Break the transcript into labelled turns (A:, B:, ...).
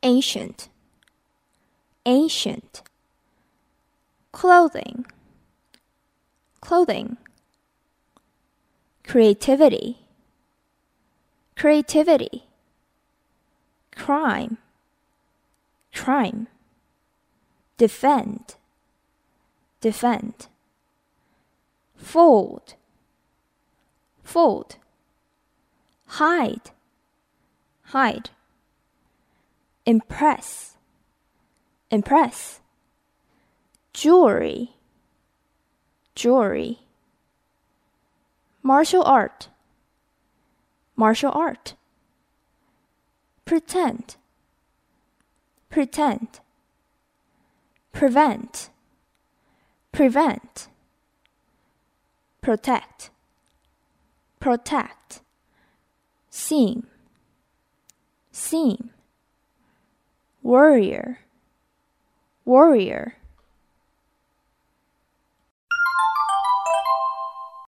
A: ancient, ancient. Clothing, clothing. Creativity, creativity. Crime, crime. Defend, defend. Fold, fold. Hide, hide. Impress, impress. Jewelry, jewelry. Martial art, martial art. Pretend, pretend. Prevent, prevent. Protect, protect. Seam, seam. Warrior, warrior.